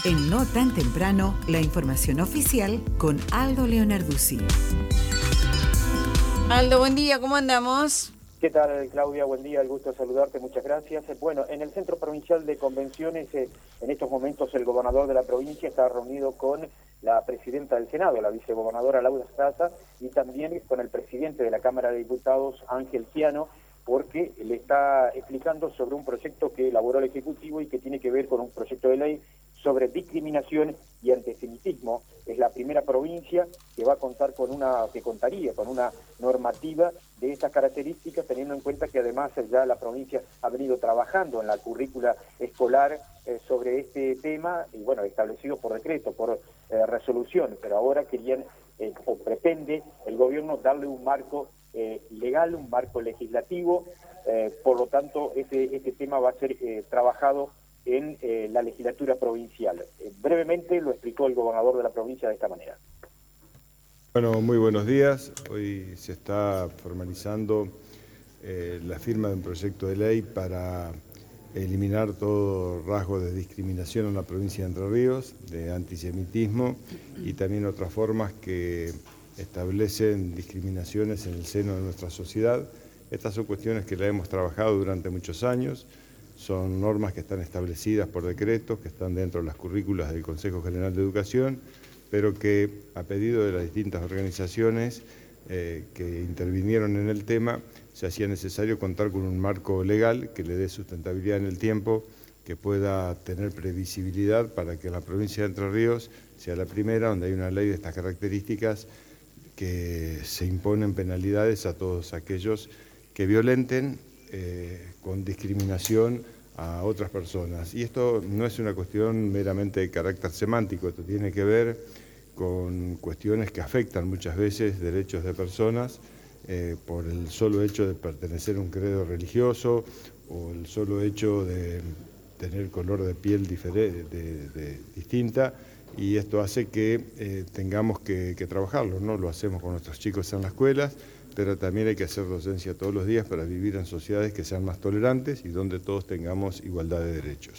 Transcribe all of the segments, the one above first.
En No Tan Temprano, la información oficial con Aldo Leonarduzzi. Aldo, buen día, ¿cómo andamos? ¿Qué tal, Claudia? Buen día, el gusto de saludarte, muchas gracias. Bueno, en el Centro Provincial de Convenciones, en estos momentos el gobernador de la provincia está reunido con la presidenta del Senado, la vicegobernadora Laura Stata, y también con el presidente de la Cámara de Diputados, Ángel Ciano, porque le está explicando sobre un proyecto que elaboró el Ejecutivo y que tiene que ver con un proyecto de ley sobre discriminación y antisemitismo. Es la primera provincia que va a contar que contaría con una normativa de estas características, teniendo en cuenta que además ya la provincia ha venido trabajando en la currícula escolar sobre este tema, y bueno, establecido por decreto, por resolución, pero ahora querían o pretende el gobierno darle un marco legal, un marco legislativo, por lo tanto este tema va a ser trabajado en la legislatura provincial. Brevemente lo explicó el gobernador de la provincia de esta manera. Bueno, muy buenos días. Hoy se está formalizando la firma de un proyecto de ley para eliminar todo rasgo de discriminación en la provincia de Entre Ríos, de antisemitismo y también otras formas que establecen discriminaciones en el seno de nuestra sociedad. Estas son cuestiones que la hemos trabajado durante muchos años. Son normas que están establecidas por decretos, que están dentro de las currículas del Consejo General de Educación, pero que a pedido de las distintas organizaciones que intervinieron en el tema, se hacía necesario contar con un marco legal que le dé sustentabilidad en el tiempo, que pueda tener previsibilidad para que la provincia de Entre Ríos sea la primera donde hay una ley de estas características que se imponen penalidades a todos aquellos que violenten con discriminación a otras personas. Y esto no es una cuestión meramente de carácter semántico, esto tiene que ver con cuestiones que afectan muchas veces derechos de personas por el solo hecho de pertenecer a un credo religioso o el solo hecho de tener color de piel distinta, y esto hace que tengamos que trabajarlo, ¿no? Lo hacemos con nuestros chicos en las escuelas, pero también hay que hacer docencia todos los días para vivir en sociedades que sean más tolerantes y donde todos tengamos igualdad de derechos.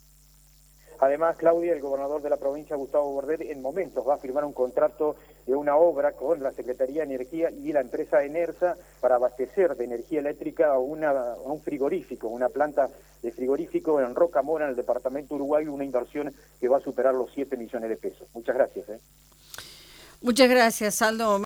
Además, Claudia, el gobernador de la provincia, Gustavo Bordet, en momentos va a firmar un contrato de una obra con la Secretaría de Energía y la empresa Enersa para abastecer de energía eléctrica a un frigorífico, una planta de frigorífico en Rocamora, en el departamento Uruguay, una inversión que va a superar los 7 millones de pesos. Muchas gracias. Muchas gracias, Aldo.